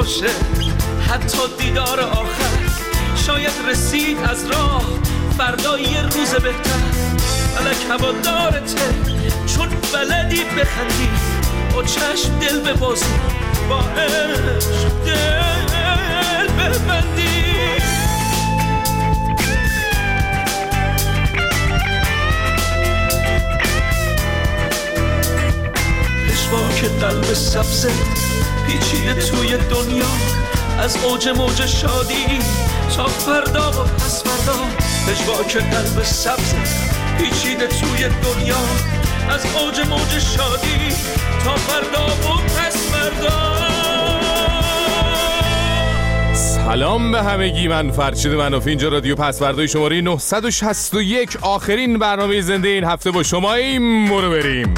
باشه حتی دیدار آخر. شاید رسید از راه فردا یه روز بهتر. فلک هوادارته چون بلدی بخندی، با چشم دل ببازی، با عشق دل ببندی. پشواک قلب سبزه پیچیده توی دنیا، از اوج موج شادی تا فردا و پس فردا. پشواک قلب سبزه پیچیده توی دنیا، از اوج موج شادی تا فردا و پس فردا. سلام به همگی، من فرشید منافی، اینجا رادیو پسوردهای شماره 961، آخرین برنامه زنده این هفته با شماییم. برو بریم.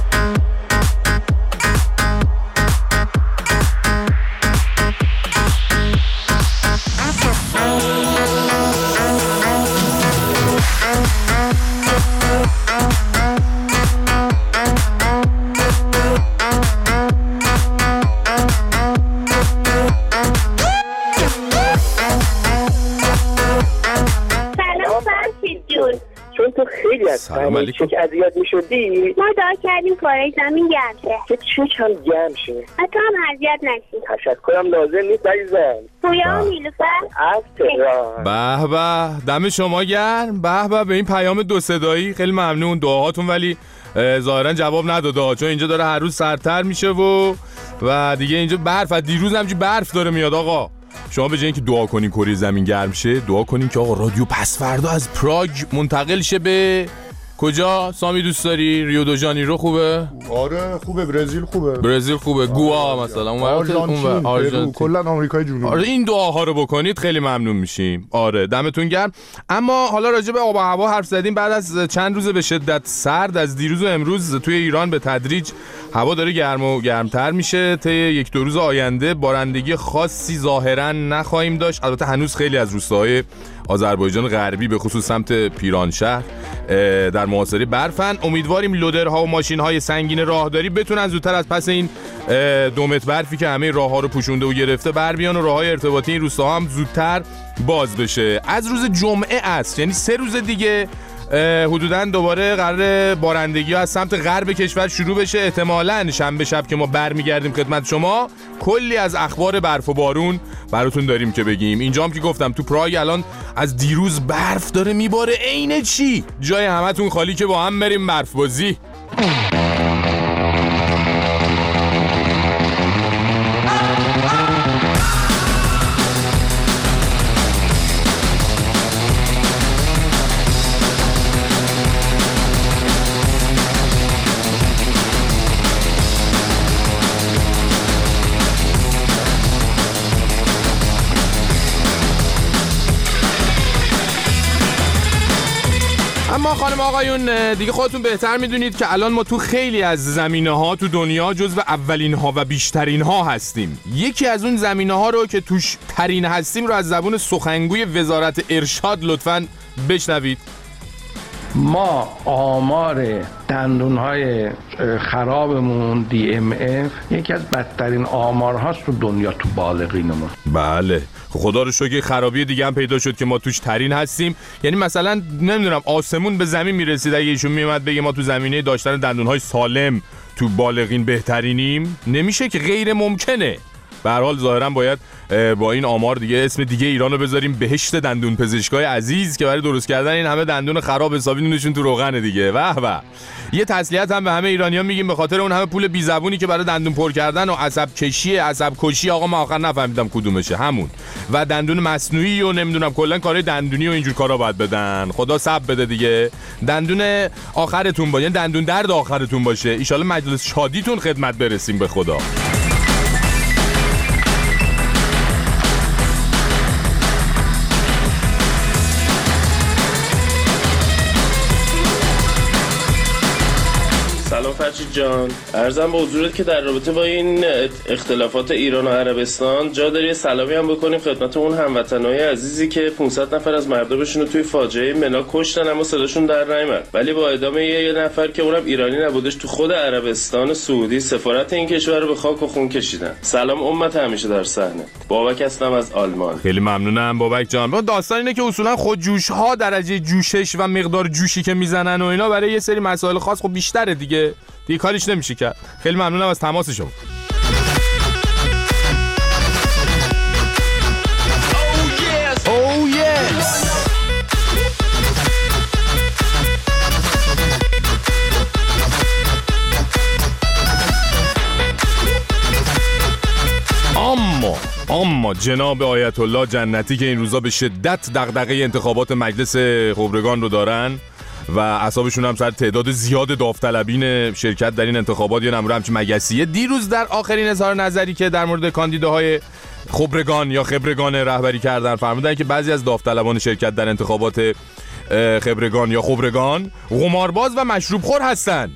سلام علیکم. چه اذیت می‌شدی؟ ما دعا کردیم کارای زمین گرم شه. که چه کم گرم شه. حتی هم اذیت نشی. تشکرم لازم نیست عزیزم. پویا و نیلوفر از تهران. به به، دم شما گرم. به به این پیام دو صدایی خیلی ممنون. دعاهاتون ولی ظاهرا جواب نداده، چون اینجا داره هر روز سردتر میشه و دیگه اینجا برف، دیروز همچین برف داره میاد. آقا شما به جای اینکه دعا کنین کره زمین گرم شه، دعا کنین که آقا رادیو پسوردا از پراگ منتقل شه به کجا؟ سامی دوست داری؟ ریو دو ژانیرو خوبه؟ آره خوبه. برزیل خوبه. برزیل خوبه. گوا مثلا آرژانتین، کلا آمریکای جنوبی. آره این دعاها رو بکنید خیلی ممنون میشیم. آره دمتون گرم. اما حالا راجع به آب و هوا حرف زدیم. بعد از چند روز به شدت سرد، از دیروز و امروز توی ایران به تدریج هوا داره گرم و گرمتر میشه. طی یک دو روز آینده بارندگی خاصی ظاهرا نخواهیم داشت. البته هنوز خیلی از روستاهای آذربایجان غربی به خصوص سمت پیرانشهر در محاصره برفن. امیدواریم لودرها و ماشین‌های سنگین راهداری بتونن زودتر از پس این 2 متر برفی که همه راه‌ها رو پوشونده و گرفته بر بیان و راه‌های ارتباطی این روستاها هم زودتر باز بشه. از روز جمعه است، یعنی 3 روز دیگه حدوداً دوباره قرار بارندگی ها از سمت غرب کشور شروع بشه. احتمالاً شنبه شب که ما برمیگردیم خدمت شما کلی از اخبار برف و بارون براتون داریم که بگیم. اینجا هم که گفتم تو پراگ الان از دیروز برف داره میباره. عین چی؟ جای همتون خالی که با هم بریم برف بازی. اما خانم آقایون دیگه خودتون بهتر میدونید که الان ما تو خیلی از زمینه‌ها تو دنیا جزو اولین‌ها و بیشترین‌ها هستیم. یکی از اون زمینه‌ها رو که توش ترین هستیم رو از زبون سخنگوی وزارت ارشاد لطفاً بشنوید. ما آمار دندون‌های خرابمون DMF یکی از بدترین آمارهاست تو دنیا تو بالغینمون. بله خدا رو شکر خرابی دیگه هم پیدا شد که ما توش ترین هستیم. یعنی مثلا نمیدونم آسمون به زمین میرسید اگه ایشون میومد بگه ما تو زمینه داشتن دندون‌های سالم تو بالغین بهترینیم، نمیشه که، غیر ممکنه. به هر حال ظاهرا باید با این آمار دیگه اسم دیگه ایرانو بذاریم بهشت دندون پزشکای عزیز که برای درست کردن این همه دندون خراب حسابی نونشون تو روغن دیگه. واه. یه تسلیت هم به همه ایرانیان میگیم به خاطر اون همه پول بی زبونی که برای دندون پر کردن و عصب کشی آقا من آخر نفهمیدم کدومشه، همون و دندون مصنوعی و نمیدونم کلا کارهای دندونی و اینجور کارا باید بدن. خدا صبر بده دیگه. دندون آخرتون باشه، دندون درد آخرتون باشه. ان شاءالله مجلس شادیتون خدمت برسیم به خدا. سلام فرشید جان. عرضم به حضورت که در رابطه با این اختلافات ایران و عربستان جا داری سلامی هم بکنیم خدمت اون هموطنای عزیزی که 500 نفر از مردمشون رو توی فاجعه منا کشتن اما صداشون در نیامد، ولی با اعدام یه نفر که اونم ایرانی نبودش تو خود عربستان سعودی سفارت این کشور رو به خاک و خون کشیدن. سلام امت همیشه در صحنه. بابک هستم از آلمان. خیلی ممنونم بابک جان. داستان اینه که اصولا خود جوش ها درجه جوشش و مقدار جوشی که میزنن و اینا برای یه سری مسائل خاص خب بیشتره دیگه کاریش نمیشه کرد. خیلی ممنونم از تماس شما. اما جناب آیت الله جنتی که این روزا به شدت دغدغه انتخابات مجلس خبرگان رو دارن و اعصابشون هم سر تعداد زیاد داوطلبین شرکت در این انتخابات یا نمره همچین مگسیه، دیروز در آخرین اظهار نظری که در مورد کاندیداهای خبرگان یا خبرگان رهبری کردن فرمودن که بعضی از داوطلبان شرکت در انتخابات خبرگان یا خبرگان قمارباز و مشروب خور هستن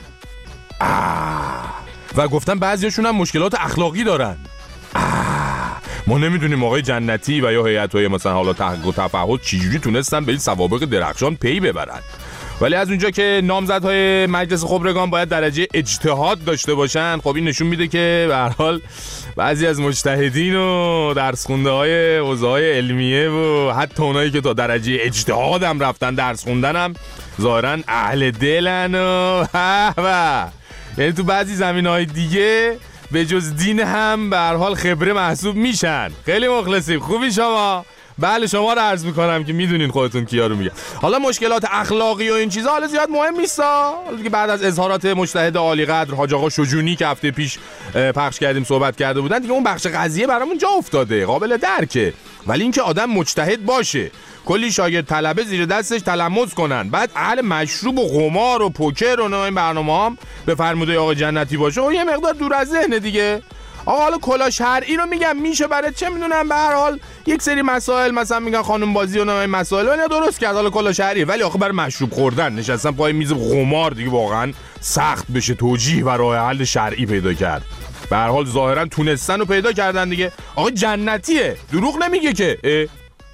و گفتن بعضیاشون هم مشکلات اخلاقی دارن. ما نمیدونیم آقای جنتی و یا هیئت‌های مثلا حالا تحقیق و تفحص چجوری تونستن به این سوابق درخشان پی ببرن، ولی از اونجا که نامزدهای مجلس خبرگان باید درجه اجتهاد داشته باشن، خب این نشون میده که به هر حال بعضی از مجتهدین و درس خونده های حوزه‌های علمیه و حتی اونایی که تا درجه اجتهاد هم رفتن درس خوندن هم ظاهراً اهل دلن و یعنی تو بعضی زمینه‌های دیگه به جز دین هم به هر حال خبره محسوب میشن. خیلی مخلصیم. خوبی شما؟ بله شما رو عرض میکنم که میدونین خودتون کیا رو میگه. حالا مشکلات اخلاقی و این چیزا حالا زیاد مهم نیستا، که بعد از اظهارات مجتهد عالی قدر حاج آقا شجونی که هفته پیش پخش کردیم صحبت کرده بودن دیگه، اون بخش قضیه برامون جا افتاده، قابل درکه. ولی اینکه آدم مجتهد باشه، کلی شاگرد طلبه زیر دستش تلمذ کنن، بعد اهل مشروب و قمار و پوکر و این برنامه هم به فرموده آقا جنتی باشه و یه مقدار دور از ذهنه دیگه. آقا حالا کلا شرعی رو میگم میشه برای چه میدونم به هر حال یک سری مسائل مثلا میگن خانم بازی و این مسائل اینا درست کرد، حالا کلا شرعی، ولی آخه برای مشروب خوردن نشستن پای میز قمار دیگه واقعا سخت بشه توجیه و راه حل شرعی پیدا کرد. به هر حال ظاهرا تونستن و پیدا کردن دیگه. آقا جنتیه، دروغ نمیگه که.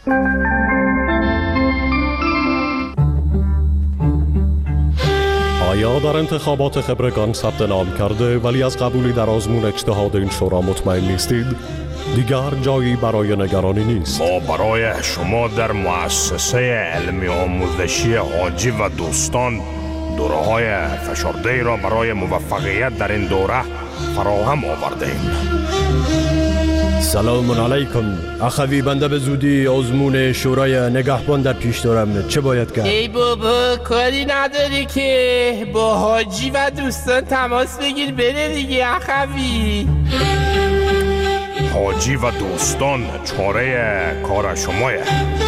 آیا در انتخابات خبرگان ثبت نام کرده ولی از قبولی در آزمون اجتهاد این شورا مطمئن نیستید؟ دیگر جایی برای نگرانی نیست. ما برای شما در مؤسسه علمی آموزشی حاجی و دوستان دوره‌های فشرده را برای موفقیت در این دوره فراهم آوردیم. سلام علیکم اخوی، بنده به زودی آزمون شورای نگهبان در پیش دارم، چه باید کرد؟ ای بابا کاری نداری که با حاجی و دوستان تماس بگیر بره دیگه اخوی. حاجی و دوستان چاره کار شمایه.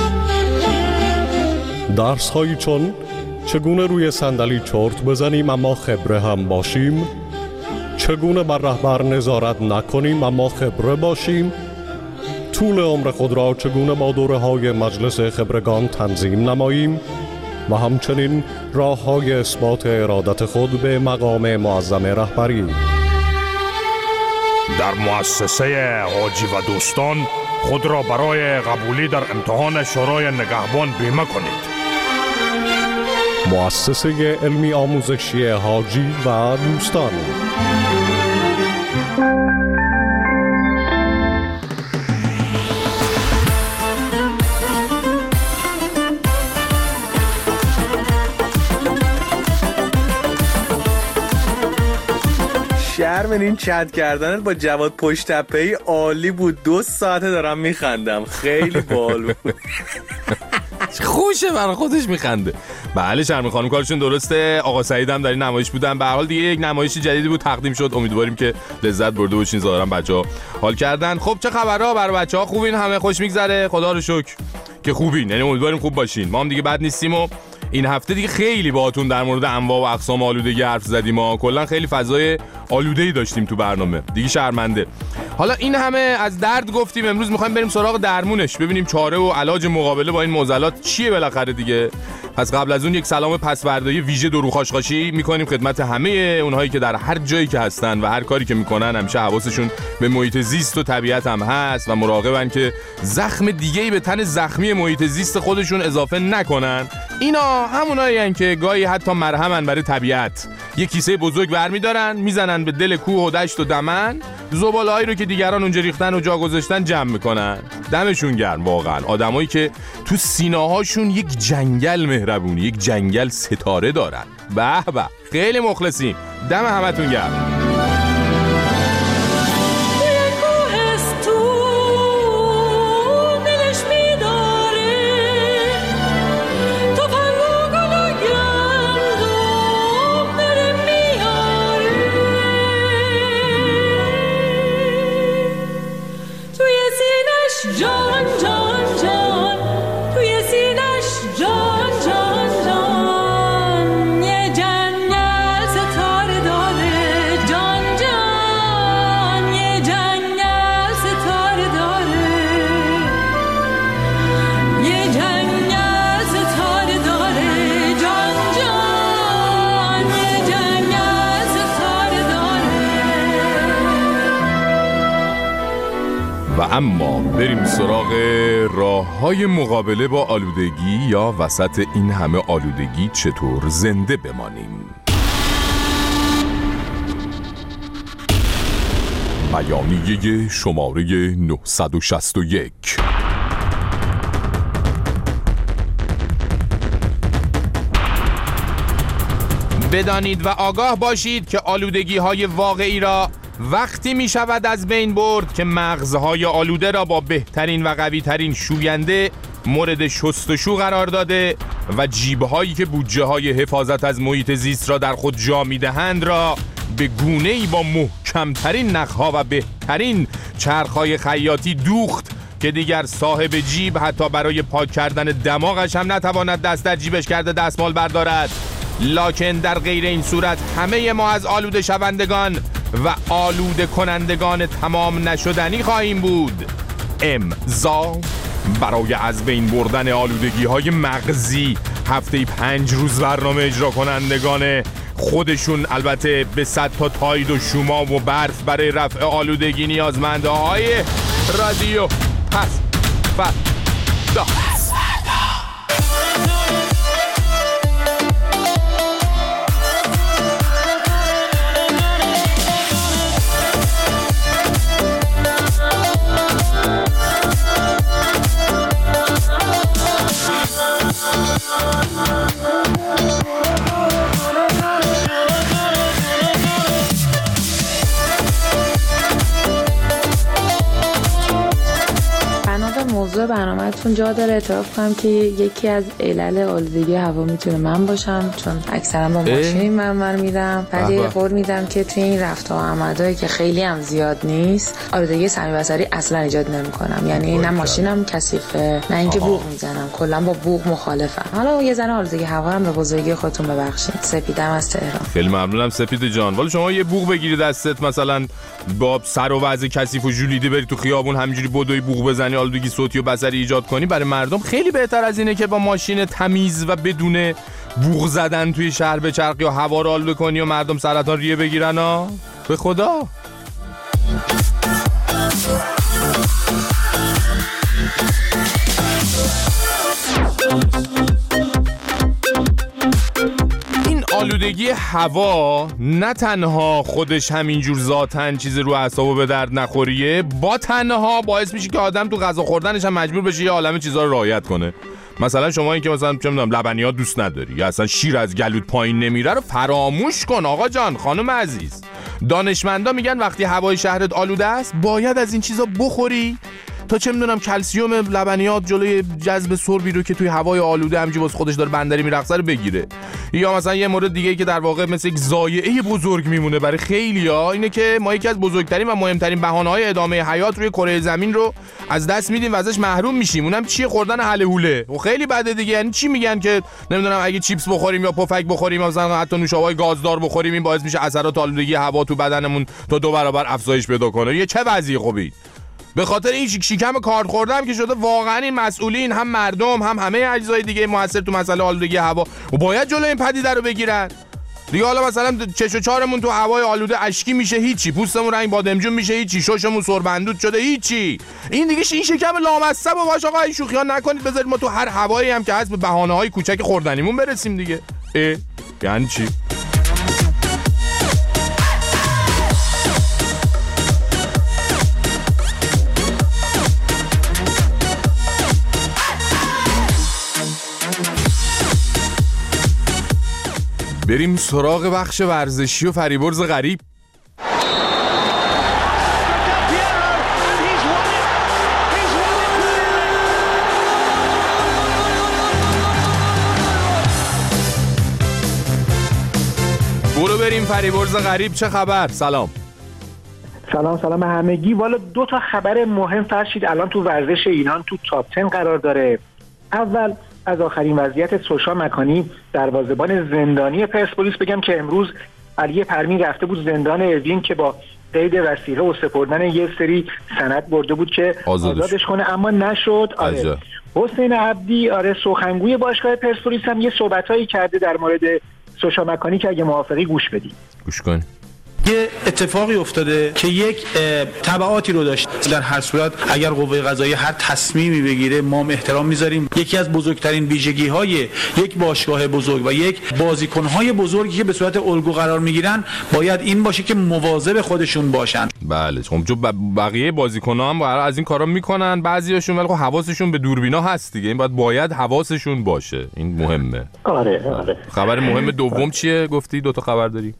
درس هایی چون چگونه روی صندلی چرت بزنیم اما خبره هم باشیم، چگونه بر رهبر نظارت نکنیم اما خبره باشیم، طول عمر خود را چگونه با دوره‌های مجلس خبرگان تنظیم نماییم و همچنین راه‌های اثبات ارادت خود به مقام معظم رهبری. در مؤسسه حاجی و دوستان خود را برای قبولی در امتحان شورای نگهبان بیمه کنید. مؤسسه علمی آموزشی حاجی و دوستان. شرم این چت کردنت با جواد پشت تپه‌ای عالی بود. 2 ساعته دارم میخندم، خیلی باحال بود. خوشه برای خودش میخنده. بله شرمی خانم کارشون درسته. آقا سعید هم در این نمایش بودن. به هر حال دیگه یک نمایش جدیدی بود تقدیم شد، امیدواریم که لذت برده باشین. ظاهرا بچه‌ها حال کردن. خب چه خبرها برای بچه‌ها؟ خوبین؟ همه خوش میگذره؟ خدا رو شکر که خوبین، یعنی امیدواریم خوب باشین. ما هم دیگه بد نیستیم و این هفته دیگه خیلی باهاتون در مورد انواع و اقسام آلودگی حرف زدیم ما. کلا خیلی فضای آلوده‌ای داشتیم تو برنامه. دیگه شرمنده. حالا این همه از درد گفتیم، امروز می‌خوایم بریم سراغ درمونش، ببینیم چاره و علاج مقابله با این معضلات چیه بالاخره دیگه. پس قبل از اون یک سلام پس‌فردایی ویژه درو خاشخاشی می‌کنیم خدمت همه اونهایی که در هر جایی که هستن و هر کاری که می‌کنن همیشه حواسشون به محیط زیست و طبیعت هم هست و مراقبن که زخم دیگه‌ای به تن زخمی محیط زیست خودشون اضافه نکنن. اینا همونایین که گاهی حتی مرهمن برای طبیعت. یک کیسه بزرگ برمی‌دارن، میزنن به دل کوه و دشت و دمن، زباله‌هایی رو که دیگران اونجا ریختن و جا گذاشتن جمع میکنن. دمشون گرم واقعا، آدمایی که تو سینه‌هاشون یک جنگل مهربونی، یک جنگل ستاره دارن. به به، خیلی مخلصیم. دم همتون گرم. و اما بریم سراغ راه‌های مقابله با آلودگی یا وسط این همه آلودگی چطور زنده بمانیم. بیانیه شماره 961. بدانید و آگاه باشید که آلودگی‌های واقعی را وقتی می شود از بین برد که مغزهای آلوده را با بهترین و قوی‌ترین شوینده مورد شستشو قرار داده و جیبهایی که بودجه های حفاظت از محیط زیست را در خود جا می دهند را به گونه‌ای با محکمترین نخها و بهترین چرخهای خیاطی دوخت که دیگر صاحب جیب حتی برای پاک کردن دماغش هم نتواند دست در جیبش کرده دستمال بردارد. لکن در غیر این صورت همه ما از آلوده شوندگان و آلوده کنندگان تمام نشدنی خواهیم بود. امضا برای از بین بردن آلودگی های مغزی هفته 5 روز برنامه اجرا کنندگان خودشون البته به 100 تا تاید و شوما و برف برای رفع آلودگی نیازمنده های رادیو پس فردا. موضوع برنامه‌تون جا داره اعتراف کنم که یکی از علل آلودگی هوا میتونه من باشم، چون اکثرا با ماشین من میرم. ولی قول میدم که توی این رفت و آمدایی که خیلی هم زیاد نیست آلودگی سمی بصری اصلا ایجاد نمی‌کنم. یعنی نه ماشینم کثیفه نه اینکه بوق میزنم، کلا با بوق مخالفم. حالا یه ذره آلودگی هوا هم به بزرگی خودتون ببخشید. سپیدم از تهران. خیلی ممنونم سپید جان. ولی شما یه بوق بگیری دستت مثلا با سر و وضع کثیف و ژولیده بری تو خیابون همینجوری بدوی بوق بزنی آلودگی صوتی و بصری ایجاد کنی، برای مردم خیلی بهتر از اینه که با ماشین تمیز و بدون بوق زدن توی شهر بچرخی یا هوا رو آلوده کنی و مردم سرطان ریه بگیرن. ها به خدا. آلودگی هوا نه تنها خودش همینجور ذاتن چیز رو اعصابو به درد نخوریه، با تنها باعث میشه که آدم تو غذا خوردنش هم مجبور بشه یه عالمه چیزا رو رعایت کنه. مثلا شما این که مثلا چه میدونم لبنیات دوست نداری یا اصلا شیر از گلوت پایین نمیره رو فراموش کن آقا جان. خانم عزیز، دانشمندا میگن وقتی هوای شهرت آلوده است باید از این چیزا بخوری حتی چه میدونم کلسیوم لبنیات جلوی جذب سربی رو که توی هوای آلوده همینجوری واسه خودش داره بندری میرقصه رو بگیره. یا مثلا یه مورد دیگه که در واقع مثل یک ضایعه بزرگ میمونه برای خیلیا اینه که ما یکی از بزرگترین و مهمترین بهانه‌های ادامه حیات روی کره زمین رو از دست میدیم و ازش محروم میشیم. اونم چیه؟ خوردن هله هوله. و خیلی بده دیگه. یعنی چی میگن که نمیدونم اگه چیپس بخوریم یا پفک بخوریم یا مثلا حتی نوشابه‌های گازدار بخوریم این باعث میشه اثرات آلودگی هوا تو بدنمون تا 2 برابر افزایش پیدا کنه. یه چه وضعی خوبی. به خاطر این شیکم کارد خوردم که شده واقعا این مسئولین هم مردم هم همه اجزای دیگه مؤثر تو مسئله آلودگی هوا و باید جلوی این پدیده رو بگیرن. دیگه حالا مثلا چش و چارمون تو هوای آلوده اشکی میشه هیچی، پوستمون رنگ بادمجون میشه هیچی، ششمون سربندود شده هیچی. این دیگه این شکم لامصب و باش آقا این شوخی‌ها نکنید، بذارید ما تو هر هوایی هم که هست به بهانه‌های کوچک خوردنیمون برسیم دیگه. یعنی چی؟ بریم سراغ بخش ورزشی و فریبرز غریب. برو بریم فریبرز غریب. چه خبر؟ سلام سلام همگی. والا 2 تا خبر مهم فرشید الان تو ورزش ایران تو تاپ 10 قرار داره. اول از آخرین وضعیت سوشا مکانی دروازه‌بان زندانی پرسپولیس بگم که امروز علی پرمین رفته بود زندان اوین که با قید وثیقه و سپردن یه سری سند برده بود که آزادش کنه اما نشد. آره. حسین عبدی سخنگوی باشگاه پرسپولیس هم یه صحبتایی کرده در مورد سوشا مکانی که اگه موافقی گوش بدید. گوش کن. یه اتفاقی افتاده که یک تبعاتی رو داشت. در هر صورت اگر قوه قضاییه هر تصمیمی بگیره ما احترام میذاریم. یکی از بزرگترین ویژگی‌های یک باشگاه بزرگ و یک بازیکن‌های بزرگی که به صورت الگو قرار میگیرن باید این باشه که مواظب خودشون باشن. بله خب جو بقیه بازیکن‌ها هم از این کارا میکنن بعضیاشون، ولی خب حواسشون به دوربینا هست دیگه. این باید حواسشون باشه. این مهمه. آره. خبر مهم دوم چیه؟ گفتی 2 تا خبر داری.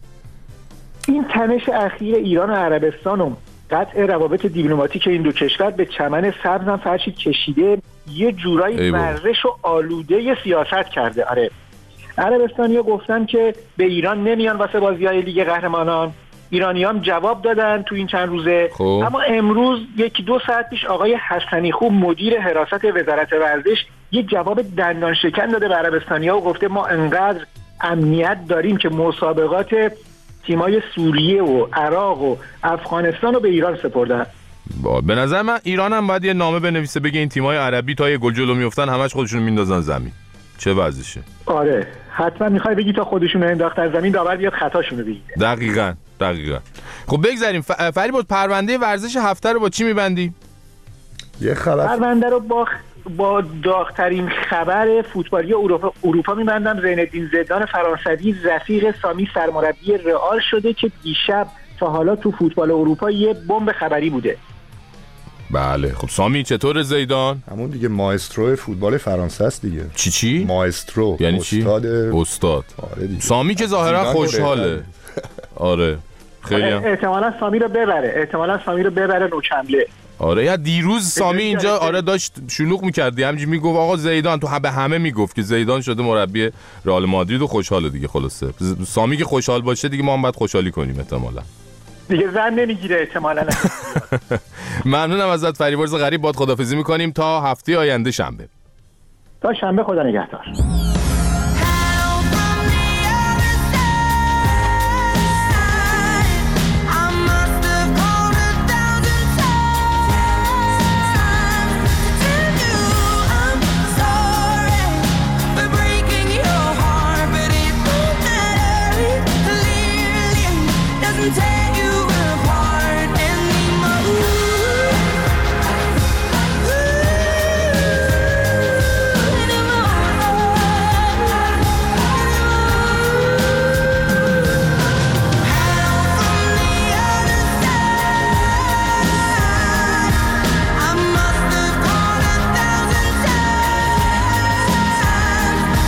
این تنش اخیر ایران و عربستان و قطع روابط دیپلماتیک این دو کشور به چمن سبز هم فرشید کشیده، یه جورایی ورزش و آلوده سیاست کرده. آره عربستانی‌ها گفتن که به ایران نمیان واسه بازی‌های لیگ قهرمانان. ایرانی‌ها هم جواب دادن تو این چند روزه. اما امروز 1-2 ساعت پیش آقای حسنی خوب مدیر حراست وزارت ورزش یه جواب دندان شکن داده به عربستانی‌ها و گفته ما انقدر امنیت داریم که مسابقات تیمای سوریه و عراق و افغانستان رو به ایران سپردن. به نظر من ایران هم باید یه نامه بنویسه بگه این تیمای عربی تا یه گل جلو میافتن همش خودشون میندازن زمین. چه وضعشه؟ آره حتما میخوای بگی تا خودشون انداختن زمین داور بیاد خطاشونو بگیره. دقیقاً. خب بگذاریم فریبرز پرونده ورزش هفته رو با چی میبندی؟ یه خبر پرونده رو با داغ‌ترین خبر فوتبالی اروپا می‌بندم. زین‌الدین زیدان فرانسوی رفیق سامی سرمربی رئال شده که دیشب تا حالا تو فوتبال اروپا یه بمب خبری بوده. بله خب سامی چطور زیدان؟ همون دیگه ماسترو فوتبال فرانسه است دیگه. چی؟ ماسترو یعنی چی؟ استاد. آره دیگه. سامی که ظاهرا خوشحاله. آره خیلی احتمالاً سامی رو ببره نوچمله. آره یا دیروز سامی اینجا داشت شلوغ می‌کرد همینجوری میگفت آقا زیدان تو به همه میگفت که زیدان شده مربی رئال مادرید و خوشحاله دیگه. خلاصه سامی که خوشحال باشه دیگه ما هم باید خوشحالی کنیم احتمالاً. دیگه زن نمیگیره احتمالاً. ممنونم ازت فریبرز غریب. باد خدافظی می‌کنیم تا هفته آینده شنبه. تا شنبه خدا نگهدار.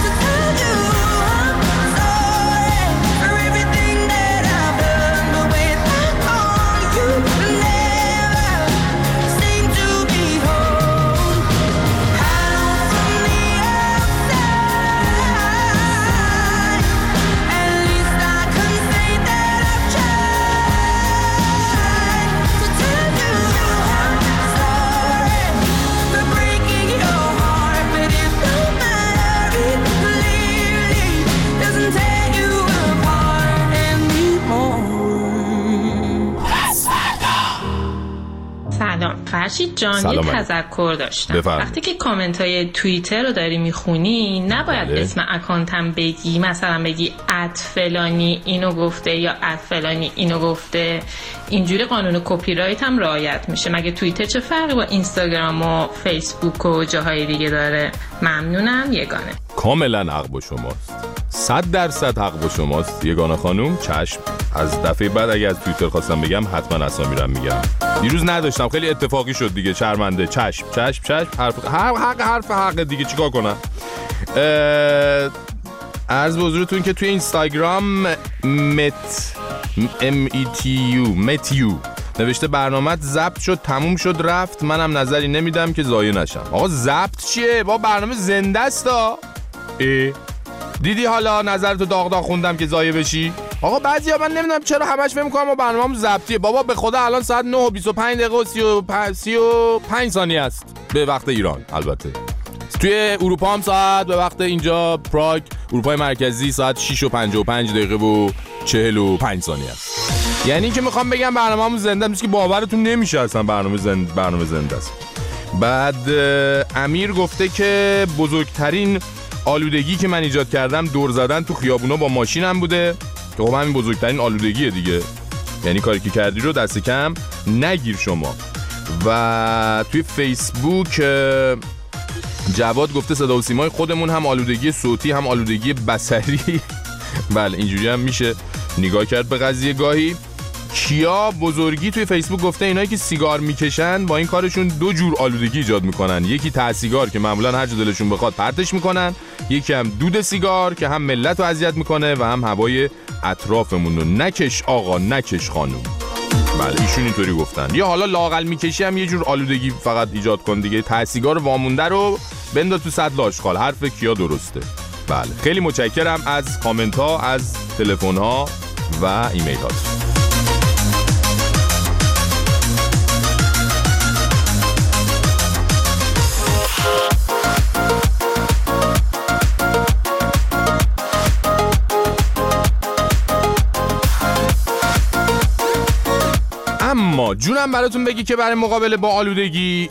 The way فرشید جان یه تذکر داشتم. وقتی که کامنت های توییتر رو داری میخونی نباید اسم اکانتم بگی، مثلا بگی @فلانی اینو گفته یا @فلانی اینو گفته. اینجوری قانون کپی رایت هم رعایت میشه. مگه توییتر چه فرقی با اینستاگرام و فیسبوک و جاهای دیگه داره؟ ممنونم یگانه. کاملا حق با شماست، 100% حق با شماست یگانه خانوم. چشم، از دفعه بعد اگه از توییتر خواستم بگم حتما اسامی رو میگم. دیروز نداشتم، خیلی اتفاقی شد دیگه، شرمنده. چشم حرف دیگه چیکار کنم. عرض به حضورتون که توی اینستاگرام متیو نوشته برنامه‌ت ضبط شد، تموم شد، رفت، منم نظری نمیدم که ضایع نشم. آقا ضبط چیه؟ با برنامه زنده است. دیدی حالا نظرتو داغ خوندم که ضایع بشی؟ آقا بعضیا من نمیدونم چرا همش فکر می‌کنم ما برنامه‌مون ضبطیه. بابا به خدا الان ساعت 9:25 و 35 ثانیه است به وقت ایران. البته توی اروپا هم ساعت به وقت اینجا پراگ اروپای مرکزی ساعت 6:55 و 45 ثانیه است. یعنی که میخوام بگم برنامه‌مون زنده است که باورتون نمیشه اصلا برنامه زنده است. بعد امیر گفته که بزرگترین آلودگی که من ایجاد کردم دور زدن تو خیابونا با ماشینم بوده که خب همین بزرگترین آلودگیه دیگه. یعنی کاری که کردی رو دست کم نگیر شما. و توی فیسبوک جواد گفته صدا و سیمای خودمون هم آلودگی صوتی هم آلودگی بصری. بله اینجوری هم میشه نگاه کرد به قضیه گاهی. کیا بزرگی توی فیسبوک گفته اینایی که سیگار میکشن با این کارشون دو جور آلودگی ایجاد میکنن. یکی ته سیگار که معمولا هر جا دلشون بخواد پرتش میکنن، یکی هم دود سیگار که هم ملت رو اذیت میکنه و هم هوای اطرافمون رو. نکش آقا، نکش خانوم. بله ایشون اینطوری گفتن. یا حالا لااقل میکشی هم یه جور آلودگی فقط ایجاد کن دیگه. ته سیگار وامونده رو بنداز تو سطل آشغال. حرف کیا درسته. بله خیلی متشکرم از کامنت ها، از تلفن ها و ایمیل ها. اما جونم براتون بگی که برای مقابله با آلودگی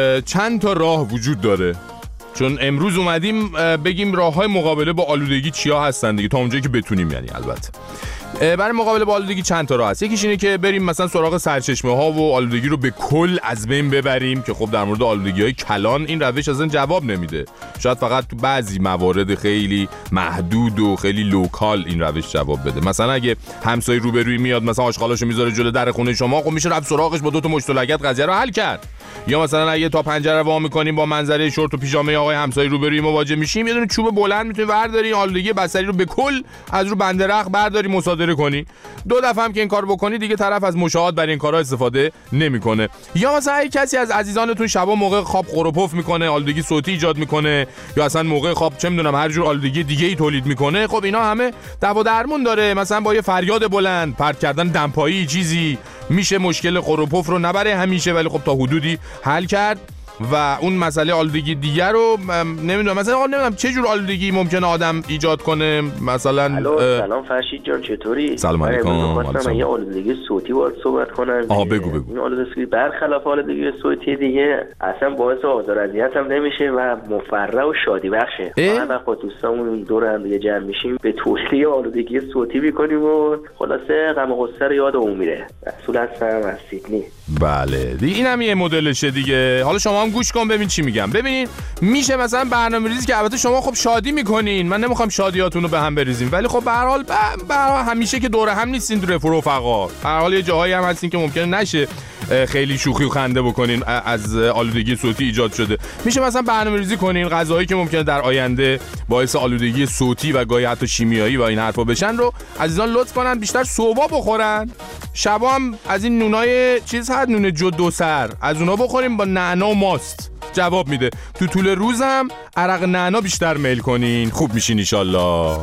چند تا راه وجود داره، چون امروز اومدیم بگیم راه‌های مقابله با آلودگی چیا هستن دیگه، تا اونجایی که بتونیم. یعنی البته برای مقابله با آلودگی چند تا راه هست. یکیش اینه که بریم مثلا سراغ سرچشمه ها و آلودگی رو به کل از بین ببریم که خب در مورد آلودگی‌های کلان این روش اصلا جواب نمیده. شاید فقط تو بعضی موارد خیلی محدود و خیلی لوکال این روش جواب بده. مثلا اگه همسایه روبروی میاد مثلا آشغالاشو میذاره جلوی در خونه شما، خب میشه رفت سراغش با 2 تا مشت و لگد قضیه رو حل کرد. یا مثلا اگه تا پنجره رو وا می‌کنیم با منظره شورت و پیژامه آقای همسایه روبروی مواجه میشیم، یه دونه چوب بلند میتونی برداری آلودگی بصری رو به کل از رو بنده رخ برداری مصادره کنی. 2 دفعه هم که این کارو بکنی دیگه طرف از مشاهد برای این کارا استفاده نمیکنه. یا مثلا اگه کسی از عزیزانتون شبا موقع خواب قروپف میکنه، آلودگی صوتی ایجاد میکنه، یا اصلا موقع خواب چه میدونم هر جور آلودگی دیگه ای تولید میکنه، خب اینا همه دوا درمون داره. مثلا با یه فریاد بلند، پرت کردن دمپایی چیزی میشه مشکل قروپف رو نبره همیشه ولی خب تا حدودی حل کرد. و اون مسئله آلودگی دیگر رو نمیدونم مثلا نمیدونم چه جور آلودگی ممکنه آدم ایجاد کنه. مثلا سلام فرشید جان چطوری؟ سلام علیکم. من یه آلودگی صوتی باید صحبت کنم. بگو. این آلودگی برخلاف آلودگی صوتی دیگه اصلا باعث آزار و اذیت هم نمیشه و مفرح و شادی بخشه. ما با دوستامون دور هم دیگه جمع میشیم به توصیه آلودگی صوتی میکنیم و خلاصه غم و غصه رو یادمون میره. رسول هستم از سیدنی. بله دیگه اینم یه مدلشه دیگه. حالا شما هم گوش کن ببین چی میگم. ببینین میشه مثلا برنامه‌ریزی که البته شما خب شادی میکنین، من نمیخوام شادیاتونو به هم بریزیم، ولی خب به هر حال همیشه که دور هم نیستین دور رفقا. به هر حال یه جاهایی هم هستین که ممکنه نشه خیلی شوخی و خنده بکنین از آلودگی صوتی ایجاد شده. میشه مثلا برنامه‌ریزی کنین غذاهایی که ممکنه در آینده باعث آلودگی صوتی و گاهی حتی شیمیایی و این حرفا بشن رو عزیزان لطف کنن بیشتر صبح بخورن. شبا هم از این نونای چیز هست، نون جو 2 سر، از اونا بخوریم با نعنا و ماست، جواب میده. تو طول روز هم عرق نعنا بیشتر میل کنین، خوب میشین ان شاء الله.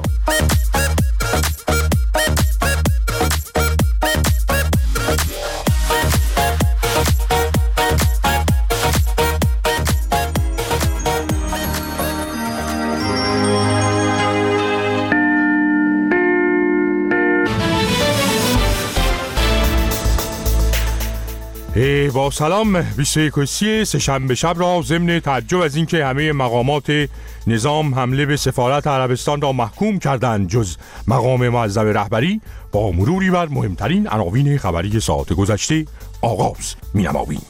با سلام 21 سه‌شنبه شب را ضمن تعجب از اینکه همه مقامات نظام حمله به سفارت عربستان را محکوم کردند جز مقام معظم رهبری، با مروری بر مهمترین عناوین خبری ساعت گذشته آغاز می‌نماییم.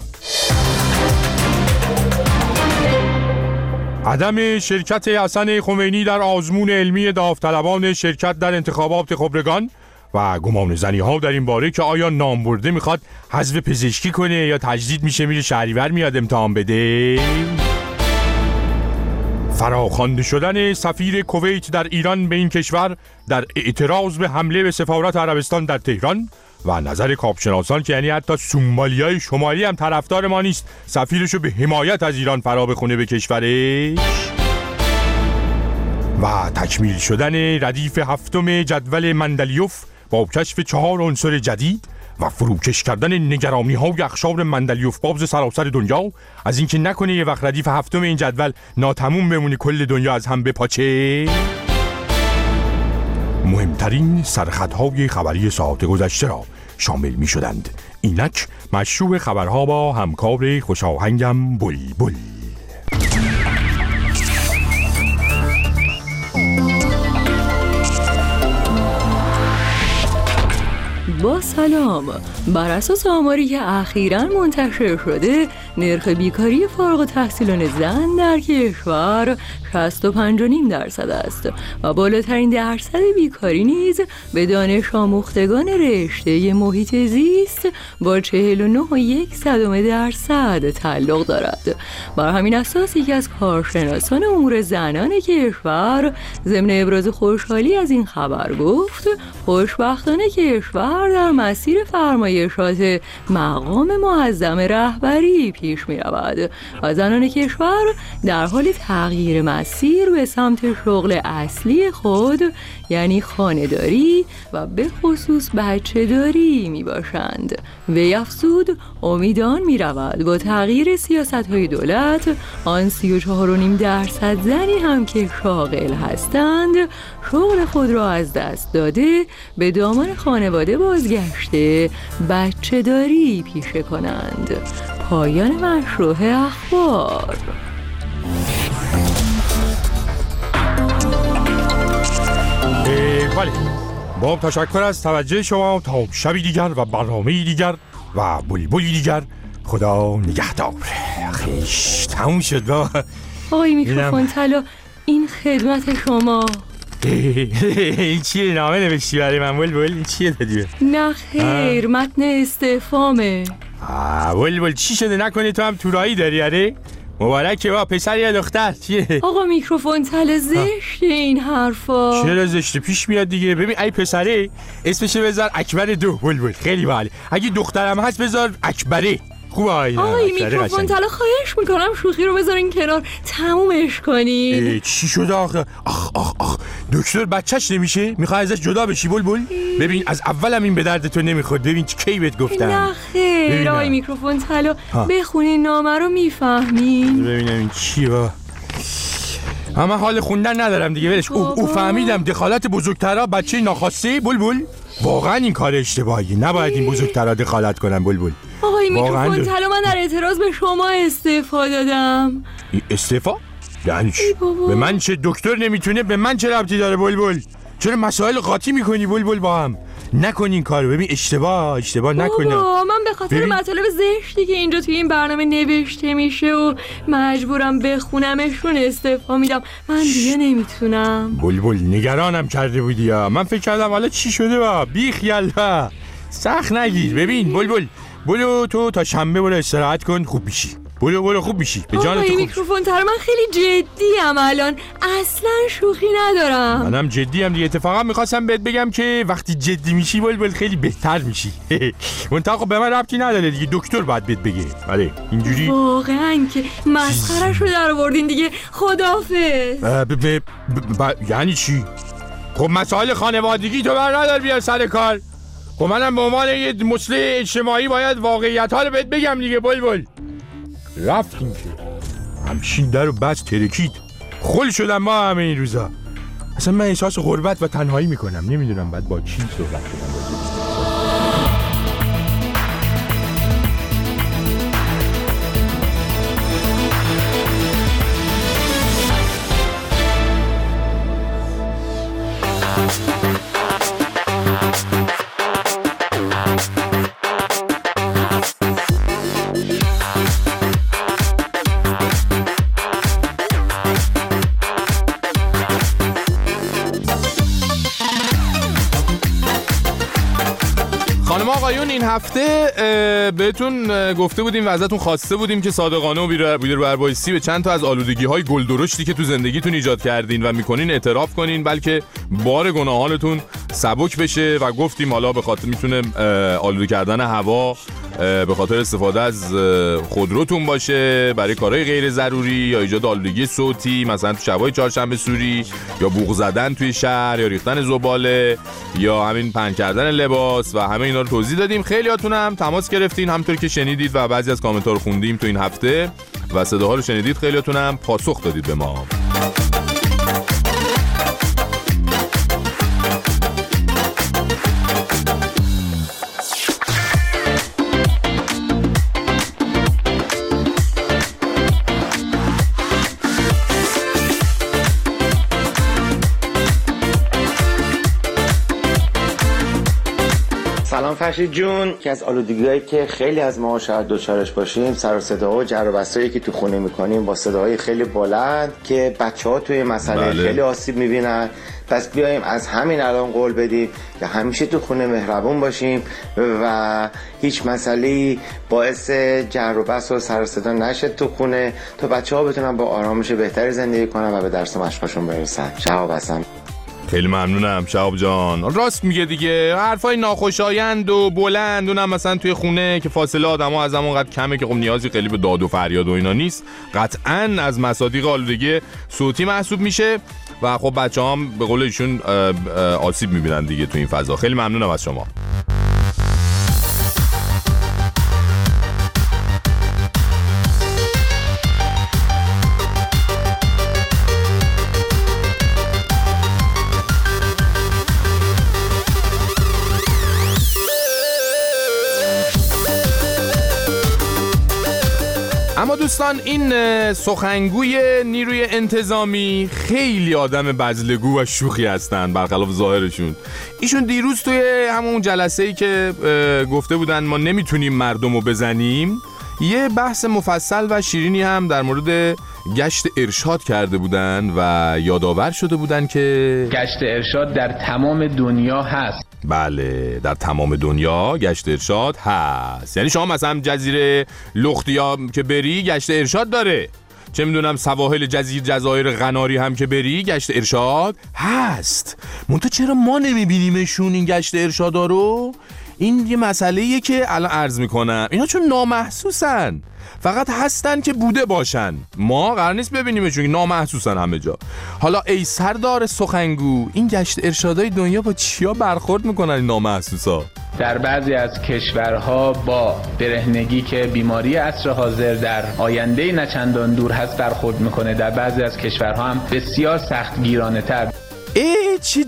عدم شرکت حسن خمینی در آزمون علمی داوطلبان شرکت در انتخابات خبرگان و گمان زنی ها در این باره که آیا نامبرده میخواد حذف پزشکی کنه یا تجدید میشه میره شهریور میاد امتحان بده. فراخوانده شدن سفیر کویت در ایران به این کشور در اعتراض به حمله به سفارت عربستان در تهران و نظر کاپشناسان که یعنی حتی سومالیای شمالی هم طرفدار ما نیست سفیرشو به حمایت از ایران فرا بخونه به کشورش. و تکمیل شدن ردیف هفتم جدول مندلیوف با کشف 4 عنصر جدید و فروکش کردن نگرانی‌های اقشار مندلیوف بابز سراسر دنیا از اینکه نکنه یه وقت ردیف هفتم این جدول ناتموم بمونه کل دنیا از هم بپاچه. مهمترین سرخطهای خبری ساعت گذشته را شامل می شدند. اینک مشروع خبرها با همکار خوشاهنگم بلبل. با سلام، بر اساس آماری که اخیراً منتشر شده نرخ بیکاری فارغ التحصیلان زن در کشور 65.5% است و بالاترین درصد بیکاری نیز به دانش آموختگان رشته محیط زیست با 49.1% تعلق دارد. بر همین اساس یکی از کارشناسان امور زنان کشور ضمن ابراز خوشحالی از این خبر گفت خوشبختانه کشور در مسیر فرمایشات مقام معظم رهبری پیش می رود و زنان کشور در حال تغییر مسیر به سمت شغل اصلی خود یعنی خانه‌داری و به خصوص بچه داری می باشند. وی افزود امیدان می رود با تغییر سیاست های دولت آن 34.5% زنی هم که شاغل هستند شغل خود را از دست داده به دامان خانواده بازگشته بچه داری پیشه کنند. پایان مشروع اخبار. بله، با تشکر از توجه شما تا شبی دیگر و برنامه‌ای دیگر و بلبلی دیگر. خدا نگهدار. خیش تموم شد. با آقای میکروفون طلا این خدمت شما. این چیه نامه نوشتی برای من بلبل؟ این چیه دادی؟ نه خیر متن استعفامه. بلبل چی شده نکنی تو هم تورایی داری؟ اره مبارکه با پسر یا دختر چیه؟ آقا میکروفون تله زشته این حرفا. چرا زشته؟ پیش میاد دیگه. ببین ای پسره اسمشو بذار اکبر 2 بلبل خیلی باحاله. اگه دخترم هست بذار اکبره. خوبه. آقای میکروفون طلا خواهش میکنم شوخی رو بذارین کنار تمومش کنین. چی شده آخه؟ آخ دکتر بچهش نمیشه؟ میخوای ازش جدا بشی بلبل؟ ببین از اولم این به درد تو نمیخورد. ببین کی بهت گفتم. نه خیر آقای میکروفون طلا بخونین نامه رو میفهمین. ببینم این چیه. اما حال خوندن ندارم دیگه ولش. او فهمیدم دخالت بزرگترها بچه ناخواسته بلبل. واقعا این کار اشتباهی. نباید این بزرگترها دخالت کنن بلبل. آقای میکروفون طلا من در اعتراض به شما استعفا دادم. استعفا؟ یعنی چی؟ به من چه؟ دکتر نمیتونه به من چه ربطی داره بلبل؟ چرا مسائل قاطی میکنی بلبل با هم؟ نکن این کارو. ببین اشتباه نکنه. من به خاطر مطالب زشتی که اینجا توی این برنامه نوشته میشه و مجبورم بخونمشون استعفا میدم. من دیگه نمیتونم. بلبل نگرانم کرده بودی یا من فکر کردم حالا چی شده با بی خیال ها. سخت نگیر. ببین بلبل برو تو تا شنبه برو استراحت کن خوب میشی. برو خوب میشی. به جان تو. میکروفون تر من خیلی جدیم الان اصلا شوخی ندارم. منم جدیم دیگه. اتفاقا میخواستم بهت بگم که وقتی جدی میشی بلبل خیلی بهتر میشی. منتها به من ربطی نداره دیگه. دکتر باید بهت بگه. آره اینجوری واقعا که مسخره‌شو در آوردین دیگه. خداحافظ. یعنی چی؟ خب مسائل خانوادگی تو بر ندار بیار سر کار. خب منم به عنوان یه مصلح اجتماعی باید واقعیت‌ها رو بهت بگم دیگه بلبل. رفتیم که همشین در و بس ترکید. خل شدم ما همه این روزا. اصلا من احساس غربت و تنهایی میکنم. نمیدونم بعد با کی صحبت کنم. هفته بهتون گفته بودیم و ازتون خواسته بودیم که صادقانه و بی‌روبایسی به چند تا از آلودگی‌های گلدرشتی که تو زندگیتون ایجاد کردین و میکنین اعتراف کنین، بلکه بار گناهانتون سبک بشه. و گفتیم حالا به خاطر میتونه آلوده کردن هوا به خاطر استفاده از خودروتون باشه برای کارهای غیر ضروری، یا ایجاد آلودگی صوتی مثلا تو شبای چهارشنبه سوری، یا بوق زدن توی شهر، یا ریختن زباله، یا همین پهن کردن لباس و همه اینا رو توضیح دادیم. خیلیاتون هم تماس گرفتین همونطور که شنیدید و بعضی از کامنت‌ها رو خوندیم تو این هفته و صداها رو شنیدید. خیلیاتون هم پاسخ دادید به ما. سلام فرشید جون. که از آلودگی‌هایی که خیلی از ما شاید دوچارش باشیم سر و صدا و جر و بحثایی که تو خونه میکنیم با صداهای خیلی بلند که بچه‌ها توی مسئله خیلی آسیب میبینن. پس بیایم از همین الان قول بدیم که همیشه تو خونه مهربون باشیم و هیچ مسئله‌ای باعث جر و بحث و سر و صدا نشه تو خونه تا بچه‌ها بتونن با آرامش بهتری زندگی کنن و به درس و مشقشون برسن. شهاب هستم. خیلی ممنونم شهاب جان. راست میگه دیگه، حرفای ناخوشایند و بلند اونم مثلا توی خونه که فاصله آدم‌ها از همونقدر کمه که خب نیازی خیلی به داد و فریاد و اینا نیست، قطعاً از مصادیق آلودگی صوتی محسوب میشه و خب بچه‌ها هم به قول ایشون آسیب میبینن دیگه تو این فضا. خیلی ممنونم از شما. اما دوستان، این سخنگوی نیروی انتظامی خیلی آدم بزلگو و شوخی هستن برخلاف ظاهرشون. ایشون دیروز توی همون جلسه‌ای که گفته بودن ما نمیتونیم مردمو بزنیم، یه بحث مفصل و شیرینی هم در مورد گشت ارشاد کرده بودن و یادآور شده بودن که گشت ارشاد در تمام دنیا هست. بله، در تمام دنیا گشت ارشاد هست. یعنی شما مثلا جزیره لختیا که بری گشت ارشاد داره، چه میدونم سواحل جزایر قناری هم که بری گشت ارشاد هست. منتها چرا ما نمیبینیمشون این گشت ارشادا رو؟ این یه مسئله‌ایه که الان عرض میکنم. اینا چون نامحسوسن، فقط هستن که بوده باشن، ما قرار نیست ببینیمشون، نامحسوسن همه جا. حالا ای سردار سخنگو، این گشت ارشادای دنیا با چیا برخورد میکنن این نامحسوسا؟ در بعضی از کشورها با برهنگی که بیماری عصر حاضر در آینده نچندان دور هست برخورد میکنه، در بعضی از کشورها هم بسیار سخت گیرانه تر. چه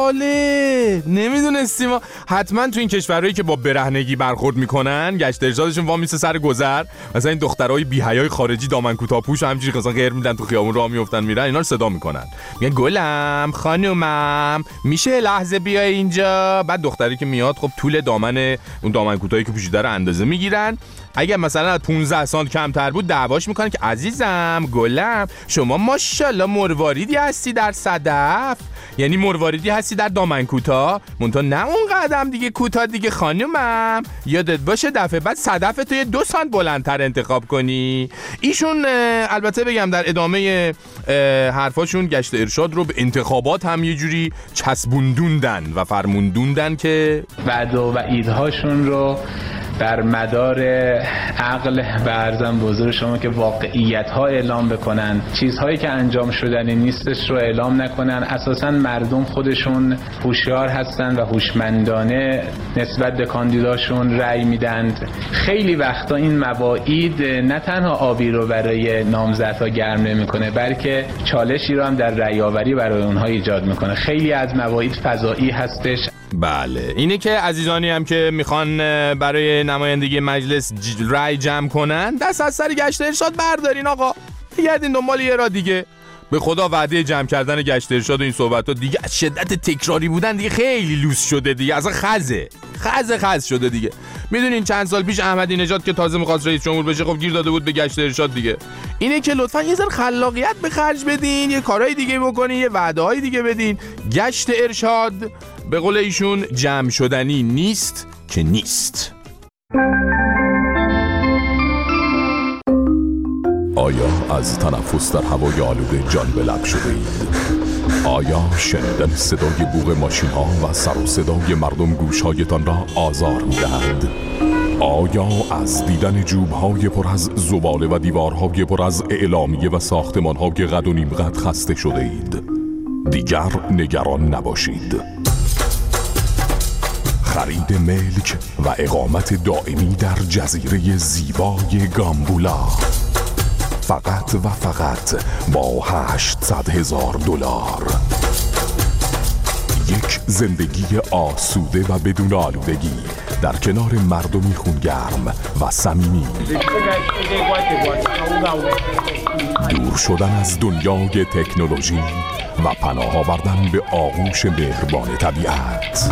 جالب، نمیدونستیم. حتما تو این کشورهایی که با برهنگی برخورد میکنن گشت ارشادشون وا میسه سر گذر، مثلا این دخترای بی‌حیای خارجی دامن کوتاه پوش همینجوری مثلا غیر میدن تو خیابون راه میافتن میرن، اینا رو صدا میکنن، میگن گلم خانومم میشه لحظه بیای اینجا. بعد دختری که میاد خب طول دامن اون دامن کوتاهی که پوشیده رو اندازه میگیرن، اگه مثلا از 15 سانت کمتر بود دعواش میکنن که عزیزم گلم شما ماشاءالله مرواریدی هستی در صدف، یعنی مرواریدی هستی در دامن کوتاه، منتها نه اون قدم دیگه کوتاه دیگه خانومم، یادت باشه دفعه بعد صدف تو 2 سانت بلندتر انتخاب کنی. ایشون البته بگم در ادامه حرفاشون گشت ارشاد رو به انتخابات هم یه جوری چسبوندوندن و فرموندوندن که وعده و وعیدهاشون رو بر مدار عقل و عرضم به حضور شما که واقعیت ها اعلام بکنن، چیزهایی که انجام شدنی نیستش رو اعلام نکنن. اساساً مردم خودشون هوشیار هستن و هوشمندانه نسبت به کاندیداشون رأی میدند. خیلی وقتا این مواعید نه تنها آبی رو برای نامزدها گرم نمیکنه، بلکه چالشی رو هم در رأی آوری برای اونها ایجاد میکنه. خیلی از مواعید فضایی هستش. بله، اینه که عزیزانی هم که میخوان برای نمایندگی مجلس رای جمع کنن دست از سر گشت ارشاد بردارین آقا، بگردین دنبال یه راه دیگه. به خدا وعده جمع کردن گشت ارشاد و این صحبت ها دیگه از شدت تکراری بودن دیگه خیلی لوس شده دیگه، اصلا خز شده دیگه. میدونین چند سال پیش احمدی نژاد که تازه می‌خواست رئیس جمهور بشه خب گیر داده بود به گشت ارشاد دیگه. اینه که لطفاً یه ذره خلاقیت به خرج بدین، یه کارهای دیگه بکنین، یه وعده‌های دیگه بدین. گشت ارشاد به قول ایشون جمع شدنی نیست که نیست. آیا از تنفس در هوای آلوده جان به لب شده اید؟ آیا شنیدن صدای بوق ماشین ها و سر و صدای مردم گوشهایتان را آزار می دهد؟ آیا از دیدن جوب های پر از زباله و دیوارهای پر از اعلامیه و ساختمان های قد و نیم قد خسته شده اید؟ دیگر نگران نباشید. خرید ملک و اقامت دائمی در جزیره زیبای گامبولا فقط و فقط با $800,000. یک زندگی آسوده و بدون آلودگی در کنار مردمی خونگرم و صمیمی. دور شدن از دنیای تکنولوژی و پناه آوردن به آغوش مهربان طبیعت.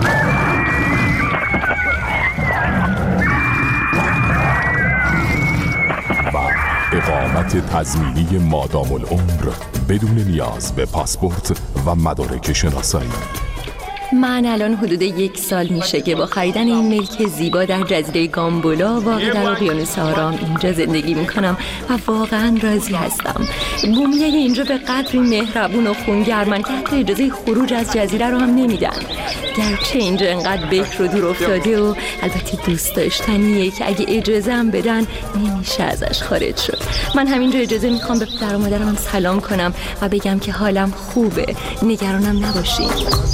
اقامت تضمینی مادام العمر بدون نیاز به پاسپورت و مدارک شناسایی. من الان حدود 1 سال میشه که با خریدن این ملک زیبا در جزیره گامبولا واقع در اقیانوس آرام اینجا زندگی میکنم و واقعا راضی هستم. بومیای اینجا به قدری مهربون و خونگرمن که حتی اجازه خروج از جزیره رو هم نمیدن. گرچه اینجا انقدر بکر و دور افتاده و البته دوست داشتنیه که اگه اجازه هم بدن نمیشه ازش خارج شد. من همینجا اجازه میخوام به پدر و مادرم سلام کنم و بگم که حالم خوبه، نگرانم نباشین.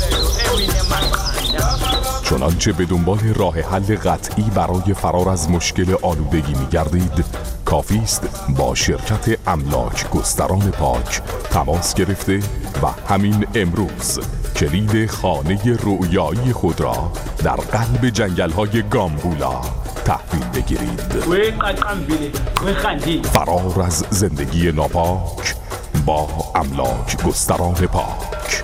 چنانچه به دنبال راه حل قطعی برای فرار از مشکل آلودگی می‌گردید، کافی است با شرکت املاک گستران پاک تماس گرفته و همین امروز کلید خانه رویایی خود را در قلب جنگل‌های گامبولا تحویل بگیرید. فرار از زندگی ناپاک با املاک گستران پاک.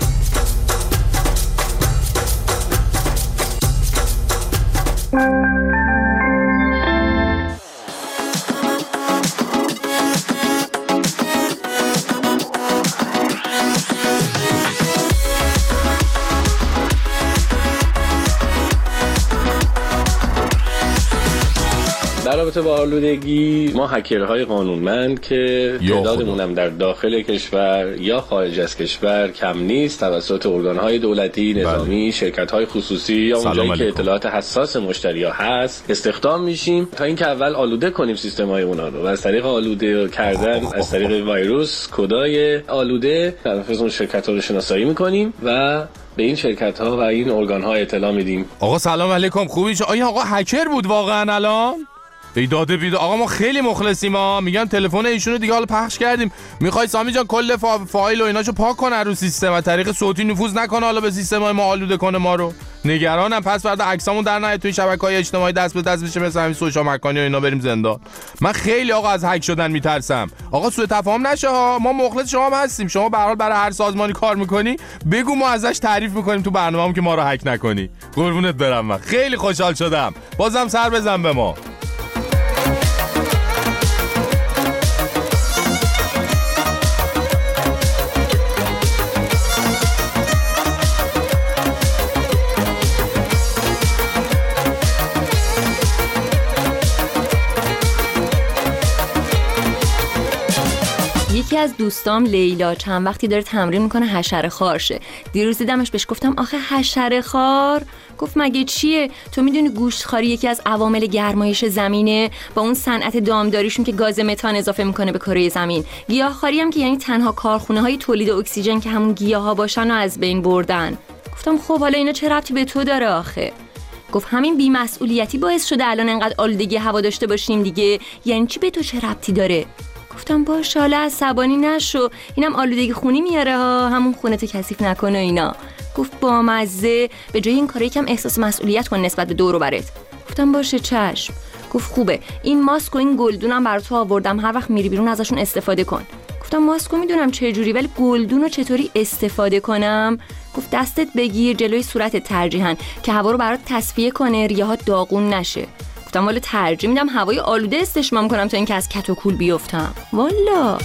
در رابطه با آلودگی، ما هکرهای قانونمند که تعدادمون هم در داخل کشور یا خارج از کشور کم نیست، توسط ارگانهای دولتی، نظامی، شرکت‌های خصوصی یا اونجایی که اطلاعات حساس مشتری‌ها هست استخدام میشیم تا اینکه اول آلوده کنیم سیستم‌های اونها رو و از طریق آلوده کردن از طریق ویروس، کدای آلوده طرف اون شرکت‌ها رو شناسایی می‌کنیم و به این شرکت‌ها و این ارگان‌ها اطلاع میدیم. آقا سلام علیکم، خوبی؟ آیا آقا هکر بود واقعا الان؟ داده بیده آقا، ما خیلی مخلصیم ها. میگم تلفن ایشونو دیگه حالا پخش کردیم. میخوای سامی جان کل فایل و ایناشو پاک کنه رو سیستم و طریق صوتی نفوذ نکنه حالا به سیستمای ما آلوده کنه ما رو. نگرانم پس فردا عکسامون در نیاد توی شبکه‌های اجتماعی دست به دست بشه مثل همین سوشا مکانی و اینا بریم زندان. من خیلی آقا از هک شدن میترسم. آقا سوء تفاهم نشه ها، ما مخلص شما هم هستیم. شما به هر حال برای هر سازمانی کار میکنی بگو ما ازش تعریف میکنیم تو برنامه‌مون که ما رو هک نکنی. قربونت برم. من خیلی خوشحال شدم. بازم سر بزن به ما. یکی از دوستام لیلا چند وقتی داره تمرین میکنه حشره خوار شه. دیروز دیدمش، بهش گفتم آخه حشره خوار؟ گفت مگه چیه؟ تو میدونی گوشتخواری یکی از عوامل گرمایش زمینه، با اون صنعت دامداریشون که گاز متان اضافه میکنه به کره زمین. گیاهخواری هم که یعنی تنها کارخونه های تولید اکسیژن که همون گیاها باشن و از بین بردن. گفتم خب حالا اینا چه ربطی به تو داره آخه؟ گفت همین بی‌مسئولیتی باعث شده الان انقدر آلودگی هوا داشته باشیم دیگه. یعنی چی به تو چه ربطی داره؟ گفتم باشه حالا عصبانی نشو، اینم آلودگی خونی میاره ها، همون خونتو کثیف نکنه اینا. گفت بامزه، به جای این کارا یکم احساس مسئولیت کن نسبت به دور و برت. گفتم باشه چشم. گفت خوبه، این ماسک و این گلدونم برات آوردم، هر وقت میری بیرون ازشون استفاده کن. گفتم ماسکو میدونم چه جوری، ولی گلدونو چطوری استفاده کنم؟ گفت دستت بگیر جلوی صورتت ترجیحاً که هوا رو برات تصفیه کنه، ریه‌ها داغون نشه. گفتم والا ترجیح میدم هوای آلوده استشمام کنم تا اینکه از کت و کول بیفتم. والا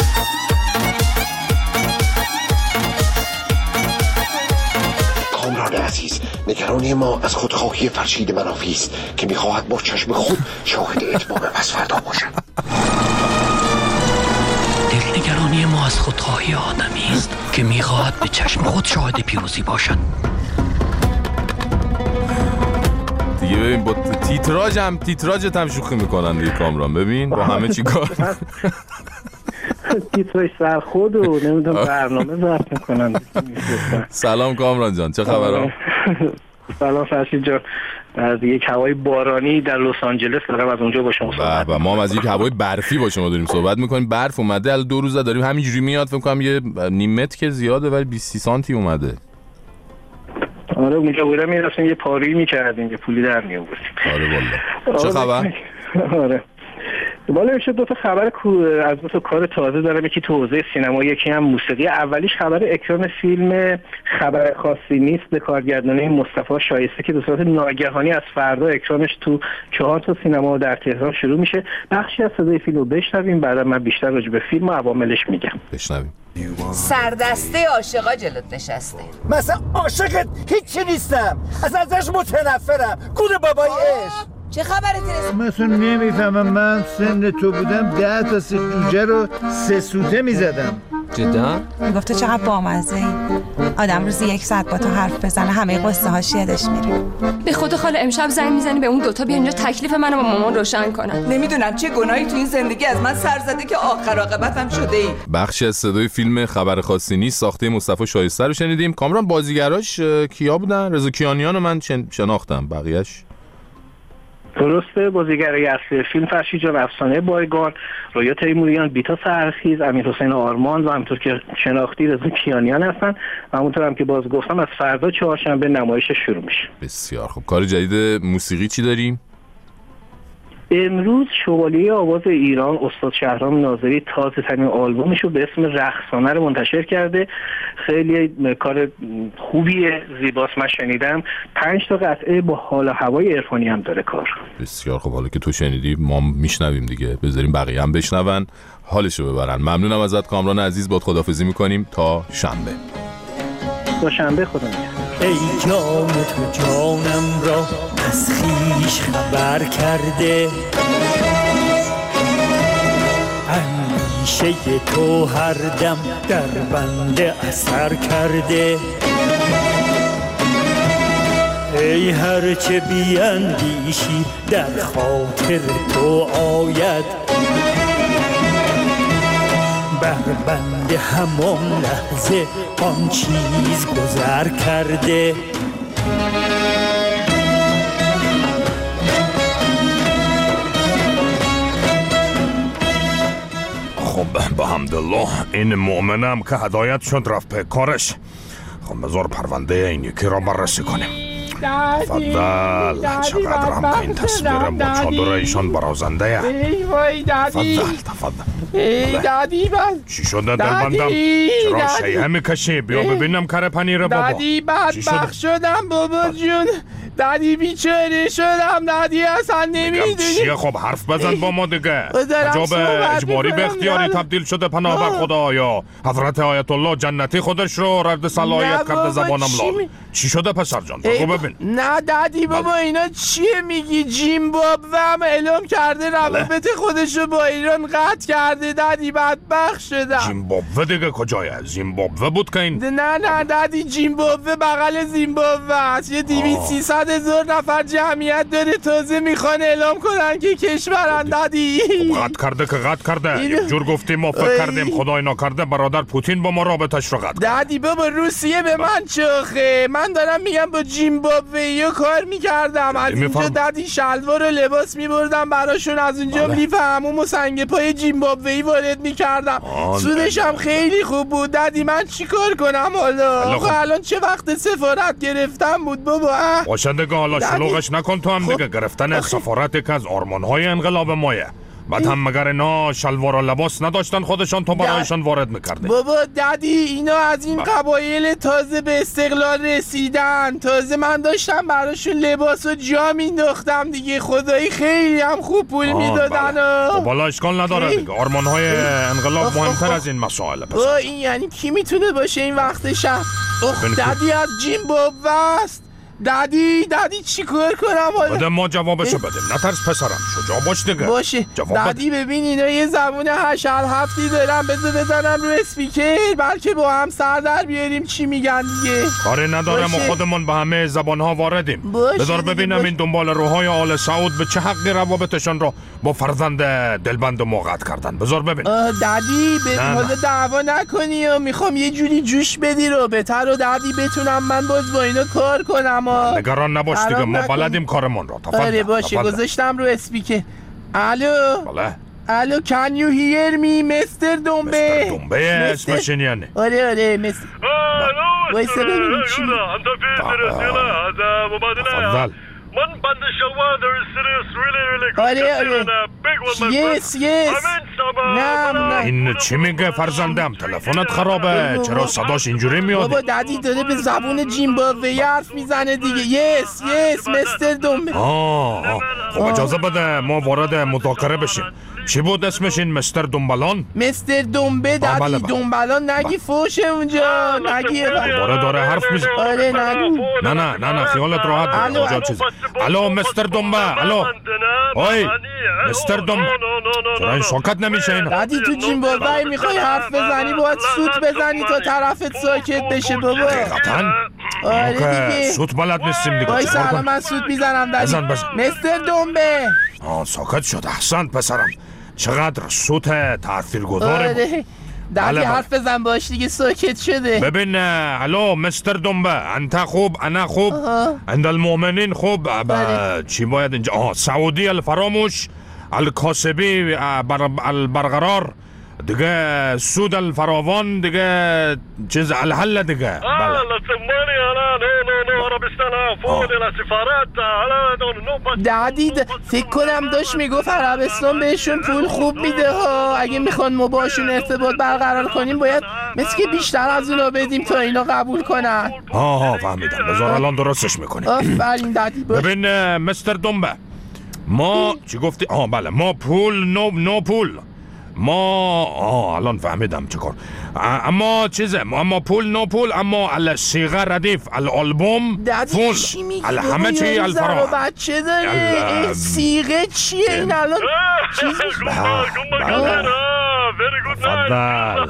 کامران دوستان عزیز، نگرانی ما از خودخواهی فرشید منافی است که میخواهد با چشم خود شاهد اتمام پس فردا باشد. دلنگرانی ما از خودخواهی آدمی است که میخواهد به چشم خود شاهد پیروزی باشد. دیگه ببین با تیتراژت هم شوخی میکنن دیگه کامران. ببین با همه چی کار تیتراژ سر خود و نمیدونم برنامه ضبط میکنن. سلام کامران جان، چه خبره؟ سلام فرشید جان، از یک هوای بارانی در لس آنجلس دارم از اونجا با شما صحبت. ما هم از یک هوای برفی با شما داریم صحبت میکنیم. برف اومده الان 2 روزه داریم همینجوری میاد، فکر کنم یه نیم متر که زیاده ولی 20 سانتی اومده. آره اونجا بودم میرفتیم یه پاری میکردیم یه پولی در میآوردیم. آره والله. چه خبر؟ آره بالا میشه 2 تا خبر از 2 تا کار تازه دارم، یکی تو حوزه سینما یکی هم موسیقی. اولیش خبر اکران فیلم خبر خاصی نیست به کارگردانی مصطفی شایسته که به صورت ناگهانی از فردا اکرانش تو 4 تا سینما در تهران شروع میشه. بخشی از صدای فیلم رو بشنویم، بعدا من بیشتر راجع به فیلم و عواملش میگم. بشنویم. سردسته عاشقا جلوت نشسته. مثلا عاشقت هیچی نیستم، ازش متنفرم. گوره بابای عشق. چه خبره ترس؟ مثلا نمیفهمم، من سن تو بودم 10 تا 3 جوجه رو 3 سوته میزدم. جدا؟ میگفت تو چقدر بامزه ای، آدم روزی 1 ساعت با تو حرف بزنه همه قصه هاش یادش میره. به خدا خاله امشب زنگ میزنی به اون 2 تا بیان اینجا تکلیف منو با مامان روشن کنن. نمیدونم چه گناهی تو این زندگی از من سر زده که آخر عاقبتم شده ای. بخشی از صدای فیلم خبر خاصی نیست ساخته مصطفی شایسته رو شنیدیم. کامران بازیگراش کیا بودن؟ رضا کیانیان رو من شناختم، بقیه‌اش درسته. بازیگرای اصلی فیلم فرشید جان افسانه بایگان، رویا تیموریان، بیتا سرخیز، امیرحسین آرمان و همونطور که شناختی رضا کیانیان هستن و همونطور هم که باز گفتم از فردا چهارشنبه نمایش شروع میشه. بسیار خوب. کار جدید موسیقی چی داریم؟ امروز شوالیه آواز ایران استاد شهرام ناظری تازه ترین آلبومش رو به اسم رقصانه رو منتشر کرده. خیلی کار خوبیه، زیباست. من شنیدم 5 تا قطعه با حال و هوای عرفانی هم داره کار. بسیار خوب. حالا که تو شنیدی ما میشنویم دیگه، بذاریم بقیه هم بشنون حالشو ببرن. ممنونم ازت کامران عزیز، باد خداحافظی میکنیم تا شنبه. تا شنبه خدا نگهدار. ای جان تو جانم را از خویش خبر کرده، اندیشه تو هر دم در بنده اثر کرده. ای هر چه بیندیشی در خاطر تو آید، بر بنده همان لحظه آن چیز گذر کرده. خب به حمدالله این مؤمنم که هدایت شد رفت به کارش. خب بذار پرونده این یکی را بررسی کنیم. تفضل. چقدر هم که این تصویر با چادر ایشان برازنده. ای وای دادی. تفضل. ای دادی من. چی شده دلبندم؟ چرا شیعه میکشی؟ بیا ببینم کره پنیر بابا. دادی بدبخت شدم بابا جون. دادی بیچاره شدم. دادی اصلا نمیدونی چیه. خب حرف بزن با ما دیگه. عجب اجباری به اختیاری تبدیل شده پناه بر خدایا. حضرت آیت الله جنتی خودش رو رد صلاحیت کرده زبانم لال. چی شده پسر جان؟ بگو ببین. نه دادی بابا اینا چیه میگی؟ زیمبابوه هم اعلام کرده روابط خودش رو با ایران قطع کرده. دادی بدبخت شدم. زیمبابوه دیگه کجایه؟ زیمبابوه بود که این؟ نه دادی زیمبابوه بغل زیمبابوه است. یه 200-300 هزار نفر جمعیت داره، تازه میخوان اعلام کنن که کشورن. دادی قطع کرده که قطع کرده. یک جور گفتیم ما فکر کردیم خدای ناکرده برادر پوتین با ما رابطش رو قطع کرد. دادی بابا روسیه به من چخه. من دارم میگم با زیمبابوه کار میکردم. از اینجا دادی شلوار و لباس میبردم براشون، از اونجا لیف عموم و سنگ پای زیمبابوه‌ای وارد میکردم. سودش هم خیلی خوب بود. دادی من چیکار کنم حالا؟ الان چه وقت سفارت گرفتم بود بابا. باشه دیگه حالا شلوغش نکن تو هم دیگه. گرفتن سفارت که از آرمان‌های انقلاب مایه. بعد هم مگر اینا شلوار و لباس نداشتن خودشان تو برایشان وارد میکردی؟ بابا دادی اینا از این قبایل تازه به استقلال رسیدن، تازه من داشتم براشون لباس و جا مینداختم دیگه، خدایی خیلی هم خوب پول میدادن. خب حالا اشکال نداره دیگه، آرمانهای انقلاب مهمتر از این مسائل. این یعنی کی میتونه باشه این وقت شب؟ دادی از زیمبابوه است. دادی چی کار کنم حالا؟ بده ما جوابشو بدیم، نترس پسرم، شجاع باش دیگه. باشه دادی ببین اینا یه زبون 8-7 دارن، بذار بزنم رو اسپیکر بلکه با هم سر در بیاریم چی میگن دیگه. کاری نداره، ما خودمون به همه زبانها واردیم. بذار ببینم این دنبال روحای آل سعود به چه حقی روابطشان رو با فرزند دلبند ما قطع کردن. بذار ببین. دادی ببین حالا دعوا نکنی و میخوام یه جوری جوش بدی رو بهتر و دادی بتونم من باز با اینا کار کنم. نگران نباش دیگه، ما بلدیم کارمون رو. آره باشه گذاشتم رو اسپیکر. الو بله الو can you hear me مستر دنبه؟ مستر دنبه اسمش این یعنی؟ آره مستر وایسا ببینیم چی تفضل. من بند شلوار there is serious really yes نه این چی میگه فرزندم؟ تلفنت خرابه، چرا صداش اینجوری میاد؟ بابا دادی داره به زبون زیمبابویی حرف میزنه دیگه. yes مستر دنبه. خب اجازه بده ما وارد مذاکره بشیم. چی بود اسمش این مستر دنبالان؟ مستر دنبه دادی. دنبالان نگی فوشه اونجا، نگی داره حرف میزنه. آره نگو. نه خیالت راحت اونجا چیز. الو مستر دنبه، الو اوی مستر دنبه، چرا این شاکت نمیشه این؟ دادی تو زیمبابوه میخوای حرف بزنی باید سوت بزنی تا طرفت ساکت بشه بابا. حقیقتاً؟ آره دیگه سوت بلد نیستیم دیگه. وایسا الان من سوت میزنم دادی. بزن. مستر دنبه ساکت شد. احسنت پسرم، چقدر سوت تاثیرگذاره. دادی حرف بزن باش دیگه ساکت شده. ببین الو مستر دنبه، انت خوب انا خوب عند المؤمنین خوب. چی باید اینجا؟ سعودی الفراموش الکاسبی البرقرار دیگه، سود الفراوان دیگه، چیز الحل دیگه. دادی فکر کنم داشت میگفت عربستان بهشون پول خوب میده ها، اگه میخوان ما باشون ارتباط برقرار کنیم باید مثل که بیشتر از اونا بدیم تا اینا قبول کنن. فهمیدم، بذار الان درستش میکنیم. آفرین دادی. ببین مستر دنبه، ما چی گفتی؟ بله ما پول نو پول، ما الان فهمیدم چه کار. اما چیزه، اما پول نو پول، اما الصیغه ردیف، الالبوم فول، همه چی الفراغ. بچه داره صیغه چیه این الان؟ چیز تفضل.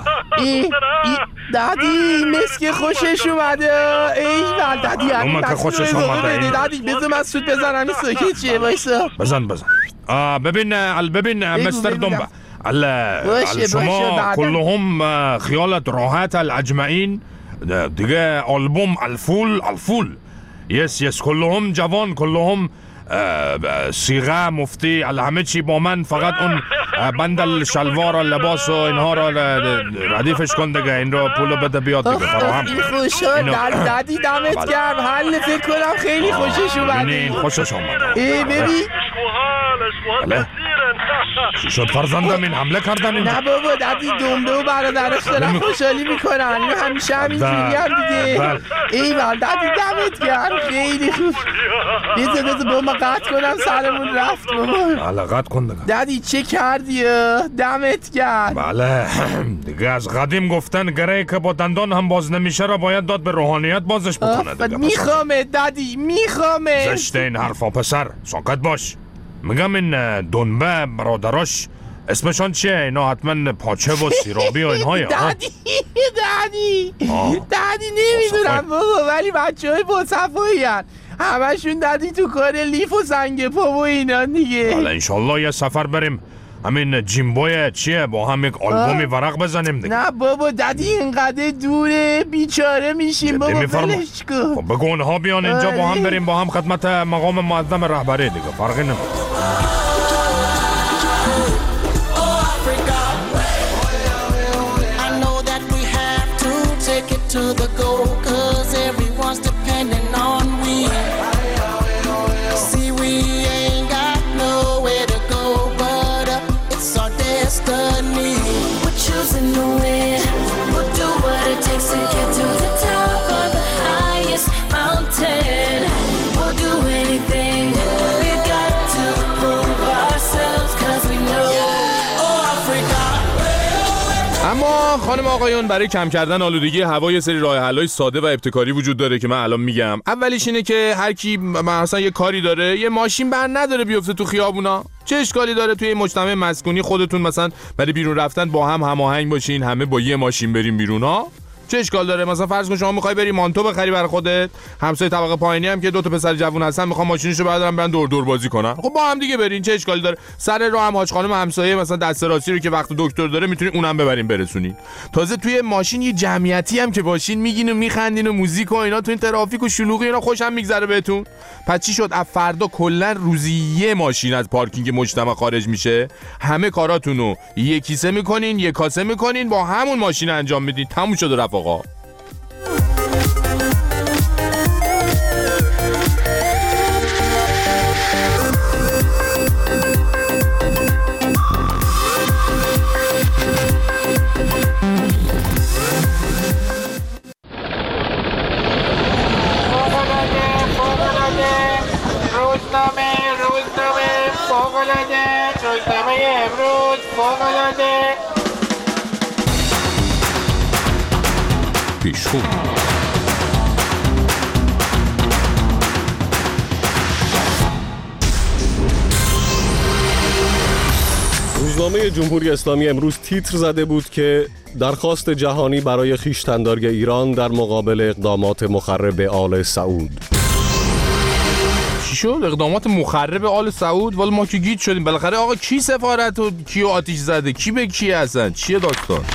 دادی مسک خوشش اومده. ایول دادی همین که خوشش اومده. دادی بذار من سود بزنم این ساکت چیه وایسا. بزن. ببین مستر دنبه، شما كلهم خیالت راحت الاجمعین دیگه، آلبوم الفول یس کلهم جوان، کلهم صیغه مفتی همه چی با من، فقط اون بندل شلوار و لباس و اینها را ردیفش کن دیگه، این رو پولو بده بیاد دیگه فراهم. دادی دمت گرم، حل فکر کنم خیلی خوشش اومده. خوشش اومده. ببین چی شد فرزندم، این حمله کردن این؟ نه بابا دادی دنبه و برادرش دارن خوشحالی میکنن، این همیشه همینجوری هم دیگه. ایول دادی دمت گرم، خیلی خوب. بذار با ما قطع کنم سرمون رفت بابا. بله قطع کن دیگه. دادی چه کردی؟ دمت گرم. بله دیگه از قدیم گفتن گره که با دندان هم باز نمیشه را باید داد به روحانیت بازش بکنه دیگه. میخوامه دادی میخوامه. زشته این حرفا پسر، ساکت باش. میگم این دنبه برادراش اسمشان چیه؟ اینا حتما پاچه و سیرابی و اینهای. دادی نمیدونم بابا، ولی بچه های با صفایی هن همشون دادی تو کار لیف و سنگ پا و اینا دیگه. حالا انشالله یه سفر بریم همین جیمبوی چیه با هم یک آلبومی ورق بزنیم دیگه. نه بابا دادی اینقدر دوره بیچاره میشیم بابا، ولش کن. خب بگو اونها بیان اینجا با هم بریم با هم خدمت مقام معظم رهبری دیگه، فرقی نمیکنه. To the goal, 'cause everyone's depending on we. See, we ain't got nowhere to go but up اما خانم آقایون، برای کم کردن آلودگی هوا یه سری راه حل‌های ساده و ابتکاری وجود داره که من الان میگم. اولیش اینه که هر کی مثلا یه کاری داره، یه ماشین بر نداره بیفته تو خیابونا. چه اشکالی داره توی مجتمع مسکونی خودتون مثلا برای بیرون رفتن با هم هماهنگ باشین، همه با یه ماشین بریم بیرون ها؟ چه اشکال داره؟ مثلا فرض کن شما میخوای بری مانتو بخری برای خودت، همسایه طبقه پایینی هم که دو تا پسر جوون هستن میخوان ماشینشو بردارن برن دور بازی کنن، خب با هم دیگه برین، چه اشکالی داره؟ سر راه هم حاج خانم همسایه مثلا دست راستی رو که وقت دکتر داره میتونین اونم ببرین برسونین. تازه توی ماشین یه جمعیتی هم که باشین، میگین و میخندین و موزیک و اینا، تو این ترافیک و شلوغی اینا خوشم میگذره بهتون. پس چی شد؟ از فردا کلا روزی یه ماشین از پارکینگ مجتمع خارج میشه، همه کاراتونو یه کیسه میکنین، یه کاسه میکنین، با همون ماشین انجام میدین، تموم شد رفقا. روزنامه امروز فوق‌العاده. پیشخون روزنامه جمهوری اسلامی امروز تیتر زده بود که درخواست جهانی برای خویشتن‌داری ایران در مقابل اقدامات مخرب آل سعود. چی شد؟ اقدامات مخرب آل سعود؟ والا ما که گیج شدیم. بالاخره آقا کی سفارت و کیو آتیش زده؟ کی به کی هستن؟ چیه داستان؟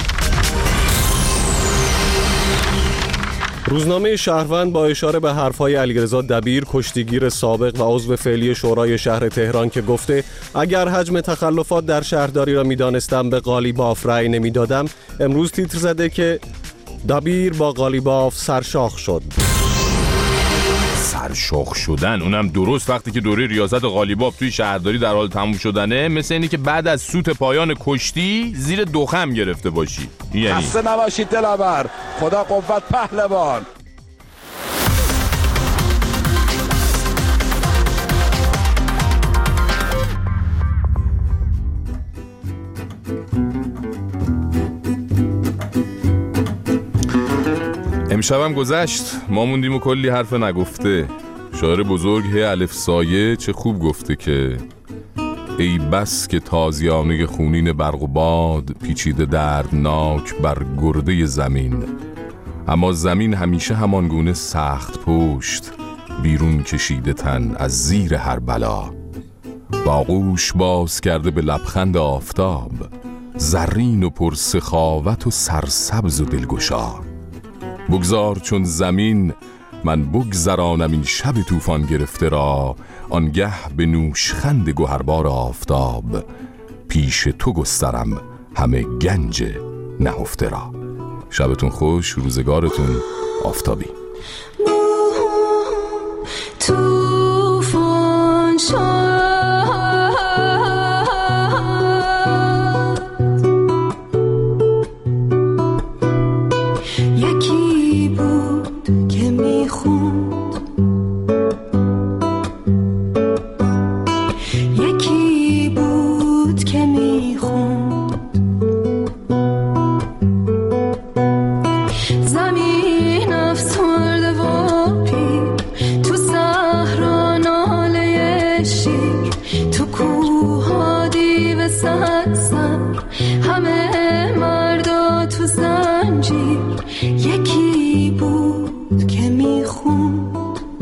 روزنامه شهروند با اشاره به حرفهای علیرضا دبیر، کشتیگیر سابق و عضو فعلی شورای شهر تهران که گفته اگر حجم تخلفات در شهرداری را می‌دانستم به قالیباف رأی نمی‌دادم، امروز تیتر زده که دبیر با قالیباف سرشاخ شد. سرشاخ شدن اونم درست وقتی که دوره ریاست قالیباف توی شهرداری در حال تموم شدنه، مثل اینی که بعد از سوت پایان کشتی زیر دخم گرفته باشی. یعنی خسته نباشید دلاور، خدا قوت پهلوان. امشبم گذشت، ما موندیم و کلی حرف نگفته. شاعر بزرگ هی الف سایه چه خوب گفته که ای بس که تازیانه خونین برق و باد پیچیده دردناک بر گرده زمین، اما زمین همیشه همانگونه سخت پشت بیرون کشیده تن از زیر هر بلا. باغوش باز کرده به لبخند آفتاب، زرین و پرسخاوت و سرسبز و دلگشا. بگذار چون زمین من بگذرانم این شب طوفان گرفته را، آنگه به نوشخند گوهربار آفتاب پیش تو گسترم همه گنج نهفته را. شبتون خوش، روزگارتون آفتابی. طوفان یکی بود که میخوند، یکی بود که میخوند، زمین افسرده و پیر، تو صحرا ناله شیر، تو کوها دیو سنگسر، همه مردا تو زنجیر. یکی بود که میخوند،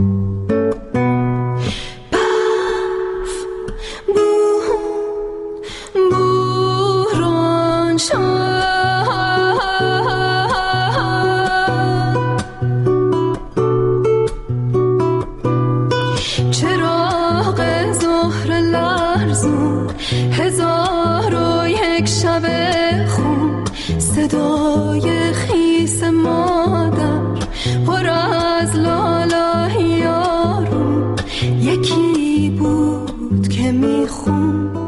برف بود بوران شد، چراغ ظهر لرزون، 1001 شب خون، صدای خیس مادر پر از لالا یارون. یکی بود که میخوند،